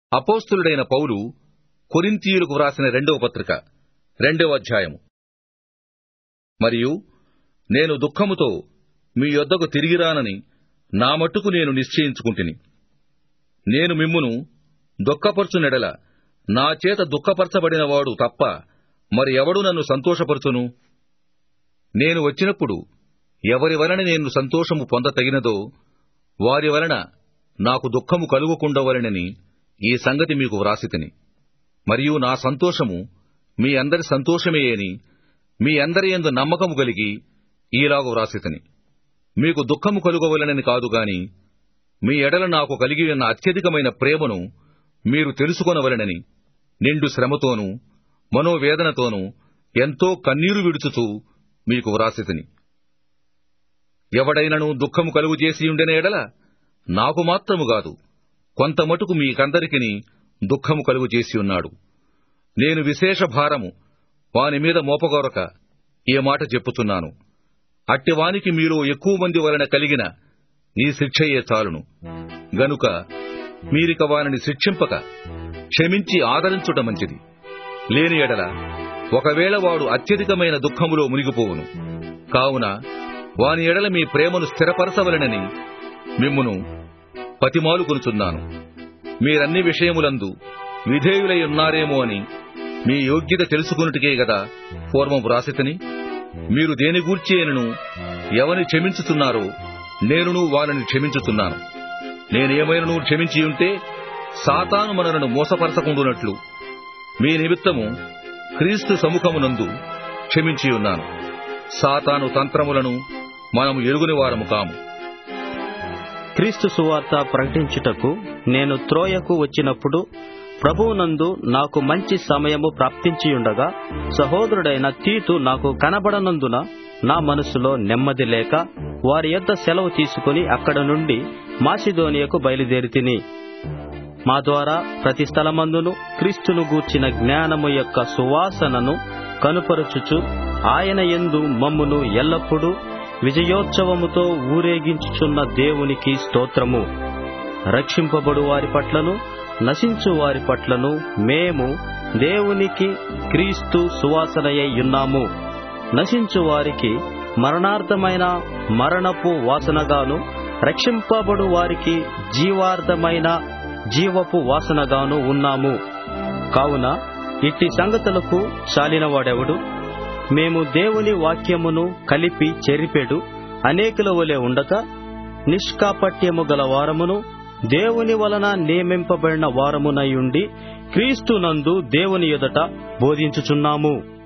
అపోస్తలుడైన పౌలు కొరింథీయులకు వ్రాసిన 2వ పత్రిక 2వ అధ్యాయము. మరియు నేను దుఃఖముతో మీ యొద్దకు తిరిగిరానని నా మట్టుకు నేను నిశ్చయించుకుంటుని. నేను మిమ్మును దుఃఖపరచునెడల నా చేత దుఃఖపరచబడినవాడు తప్ప మరి ఎవడు నన్ను సంతోషపరచును? నేను వచ్చినప్పుడు ఎవరి వలన నేను సంతోషము పొందతగినదో వారి వలన నాకు దుఃఖము కలుగకుండవలెనని ఈ సంగతి మీకు వ్రాసితిని. మరియు నా సంతోషము మీ అందరి సంతోషమే అని మీ అందరి యందు నమ్మకము కలిగి ఈలాగు వ్రాసితిని. మీకు దుఃఖము కలుగవలెనని కాదు గాని మీ ఎడల నాకు కలిగి ఉన్న అత్యధికమైన ప్రేమను మీరు తెలుసుకొనవలెనని నిండు శ్రమతోనూ మనోవేదనతోనూ ఎంతో కన్నీరు విడుచుచూ మీకు వ్రాసితిని. ఎవడైనను దుఃఖము కలుగుజేసియుండెన ఎడల నాకు మాత్రము గాదు, కొంతమటుకు మీకందరికిని దుఃఖము కలుగుజేసియున్నాడు. నేను విశేష భారము వాని మీద మోపగొరక ఈ మాట చెప్పుచున్నాను. అట్టివానికి మీలో ఎక్కువ మంది వలన కలిగిన ఈ శిక్షయే చాలును. గనుక మీరిక వానిని శిక్షింపక క్షమించి ఆదరించుట మంచిది. లేని ఎడల ఒకవేళ వాడు అత్యధికమైన దుఃఖములో మునిగిపోవును. కావున వాని ఎడల మీ ప్రేమను స్థిరపరచవలెనని మిమ్మును పతిమాలుకొనుచున్నాను. మీరన్ని విషయములందు విధేయులై ఉన్నారేమో అని మీ యోగ్యత తెలుసుకొనుటకే గదా పూర్వం వ్రాసితిని. మీరు దేని గూర్చేనను ఎవని క్షమించుతున్నారో నేనును వారిని క్షమించుతున్నాను. నేనేమైనను క్షమించియుంటే సాతాను మనలను మోసపరచకుండునట్లు మీ నిమిత్తము క్రీస్తు సముఖమునందు క్షమించియున్నాను. సాతాను తంత్రములను మనము ఎరుగుని వారము కాము. క్రీస్తు సువార్త ప్రకటించుటకు నేను త్రోయకు వచ్చినప్పుడు ప్రభువునందు నాకు మంచి సమయము ప్రాప్తించియుండగా సహోదరుడైన తీతు నాకు కనబడనందున నా మనసులో నెమ్మది లేక వారి యొద్ద సెలవు తీసుకుని అక్కడ నుండి మాసిదోనియకు బయలుదేరితిని. మా ద్వారా ప్రతి స్థలమందును క్రీస్తును గూర్చిన జ్ఞానము యొక్క సువాసనను కనుపరచుచు ఆయన యందు మమ్మును ఎల్లప్పుడూ విజయోత్సవముతో ఊరేగించుచున్న దేవునికి స్తోత్రము. రక్షింపబడు వారి పట్లను నశించు వారి పట్లను మేము దేవునికి క్రీస్తు సువాసనయై ఉన్నాము. నశించు వారికి మరణార్థమైన మరణపు వాసనగాను, రక్షింపబడు వారికి జీవార్థమైన జీవపు వాసనగాను ఉన్నాము. కావున ఇట్టి సంగతులకు చాలినవాడెవడు? మేము దేవుని వాక్యమును కలిపి చెరిపెడు అనేకుల వలె ఉండక నిష్కాపట్యము గల వారమును దేవుని వలన నియమింపబడిన వారమునయుండి క్రీస్తునందు దేవుని ఎదుట బోధించుచున్నాము.